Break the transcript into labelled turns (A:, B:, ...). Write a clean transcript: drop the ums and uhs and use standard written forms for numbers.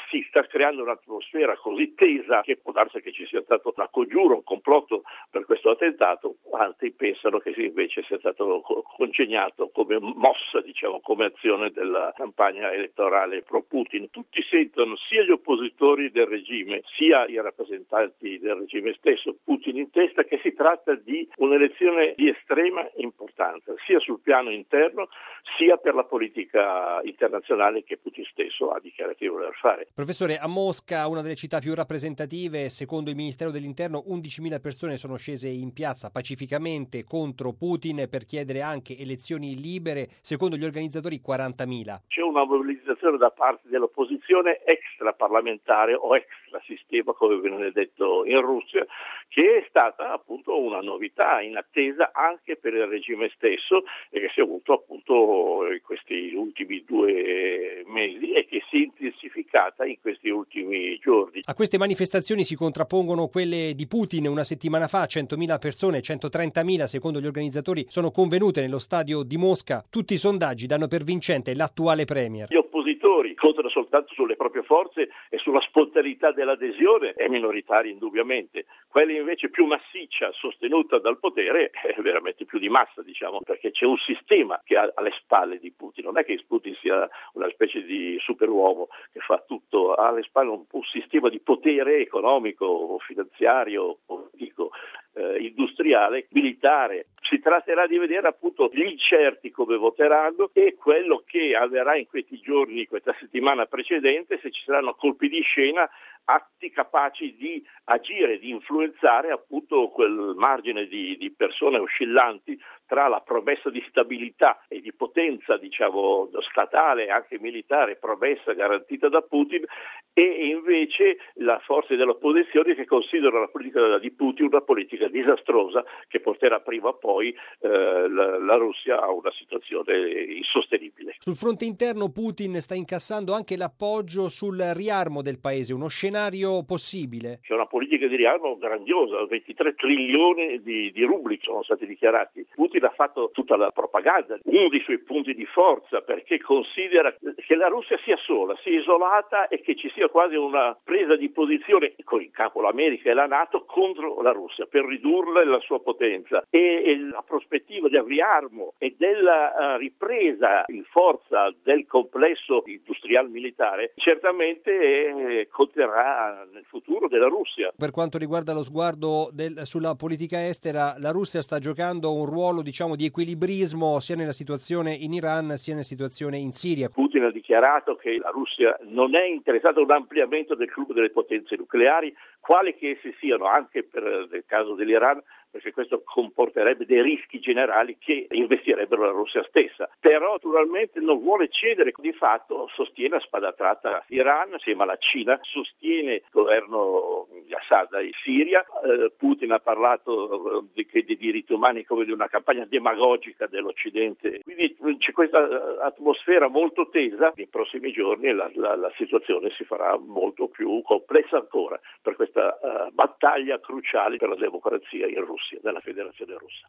A: si sta creando un'atmosfera così tesa che può darsi che ci sia stato un congiuro, un complotto per questo attentato. Altri pensano che invece sia stato congegnato come mossa, diciamo, come azione della campagna elettorale pro Putin. Tutti sentono, sia gli oppositori del regime, sia i rappresentanti del regime stesso, Putin in testa, che si tratta di un'elezione di estrema importanza, sia sul piano interno, sia per la politica internazionale che Putin stesso ha dichiarato di voler fare.
B: Professore, a Mosca, una delle città più rappresentative, secondo il Ministero dell'Interno 11.000 persone sono scese in piazza pacificamente contro Putin per chiedere anche elezioni libere, secondo gli organizzatori 40.000.
A: C'è una mobilizzazione da parte dell'opposizione extraparlamentare o extrasistema, come viene detto in Russia, che è stata appunto una novità in attesa anche per il regime stesso e che si è avuto appunto in questi ultimi 2 mesi e che si è intensificata in questi ultimi giorni.
B: A queste manifestazioni si contrappongono quelle di Putin. Una settimana fa 100.000 persone, 130.000 secondo gli organizzatori, sono convenute nello stadio di Mosca. Tutti i sondaggi danno per vincente l'attuale premier.
A: Gli oppositori contano soltanto sulle proprie forze e sulla spontaneità dell'adesione è minoritaria indubbiamente. Quella invece più massiccia, sostenuta dal potere, è veramente più di massa, diciamo, perché c'è un sistema che ha alle spalle di Putin. Non è che Putin sia una specie di superuomo che fa tutto, ha alle spalle un sistema di potere economico, finanziario, politico, industriale, militare. Si tratterà di vedere appunto gli incerti come voteranno e quello che avverrà in questi giorni, questa settimana precedente, se ci saranno colpi di scena, atti capaci di agire, di influenzare appunto quel margine di persone oscillanti tra la promessa di stabilità e di potenza, diciamo, statale e anche militare, promessa garantita da Putin, e invece la forza dell'opposizione che considera la politica di Putin una politica disastrosa che porterà prima o poi la Russia a una situazione insostenibile.
B: Sul fronte interno Putin sta incassando anche l'appoggio sul riarmo del paese, uno scenario possibile.
A: C'è una politica di riarmo grandiosa, 23 trilioni di rubli sono stati dichiarati. Putin ha fatto tutta la propaganda, uno dei suoi punti di forza, perché considera che la Russia sia sola, sia isolata e che ci sia quasi una presa di posizione con in capo l'America e la NATO contro la Russia per ridurla e la sua potenza. E la prospettiva del riarmo e della ripresa in forza del complesso industriale militare certamente conterrà nel futuro della Russia.
B: Per quanto riguarda lo sguardo sulla politica estera, la Russia sta giocando un ruolo, diciamo, di equilibrismo sia nella situazione in Iran sia nella situazione in Siria.
A: Putin ha dichiarato che la Russia non è interessata a un ampliamento del club delle potenze nucleari, quali che esse siano, anche nel caso dell'Iran, perché questo comporterebbe dei rischi generali che investirebbero la Russia stessa. Però naturalmente non vuole cedere, di fatto sostiene a spada tratta l'Iran assieme alla Cina, sostiene il governo di Assad in Siria. Putin ha parlato dei diritti umani come di una campagna demagogica dell'Occidente. Quindi c'è questa atmosfera molto tesa. Nei prossimi giorni la situazione si farà molto più complessa ancora per questa battaglia cruciale per la democrazia in Russia, della Federazione Russa.